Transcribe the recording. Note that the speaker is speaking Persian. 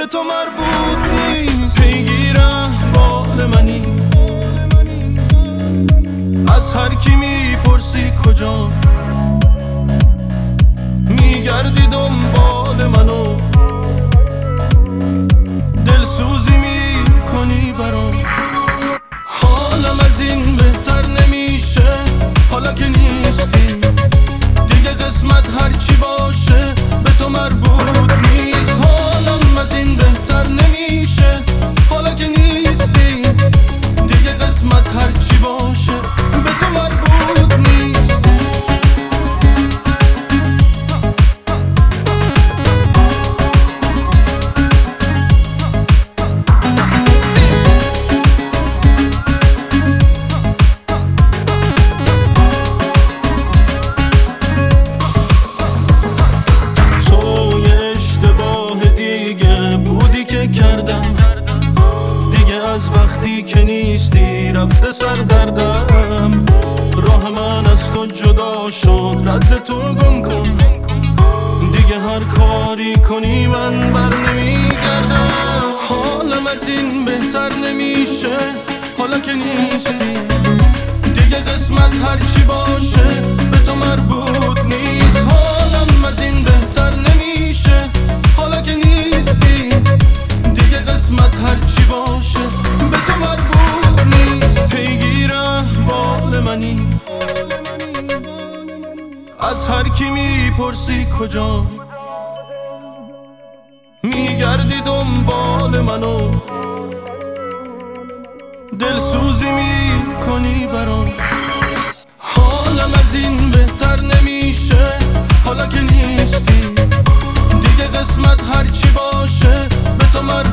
به تو مربوط نیست. پیگیر احوال منی، از هر کی میپرسی کجا، میگردی دنبال منو، دلسوزی میکنی برام. حالم از این بهتر نمیشه حالا که نیستی دیگه، قسمت هرچی باشه به تو مربوط نیست. حالم از این بهتر نمیشه حالا که نیستی دیگه، قسمت هرچی باشه به تو مربوط نیست. از وقتی که نیستی رفته سر دردم، راه من از تو جدا شد، رد تو گم کن دیگه، هر کاری کنی من بر نمیگردم. حالم از این بهتر نمیشه حالا که نیستی دیگه، قسمت هرچی باشه به تو مربوط نیست. حالم از این بهتر نمیشه حالا که نیستی دیگه، قسمت هرچی باشه به تو مربوط نیست. پیگیر احوال منی، از هر کی میپرسی کجا، میگردی دنبال منو، دلسوزی میکنی برام. حالم از این بهتر نمیشه حالا که نیستی دیگه، قسمت هرچی باشه به تو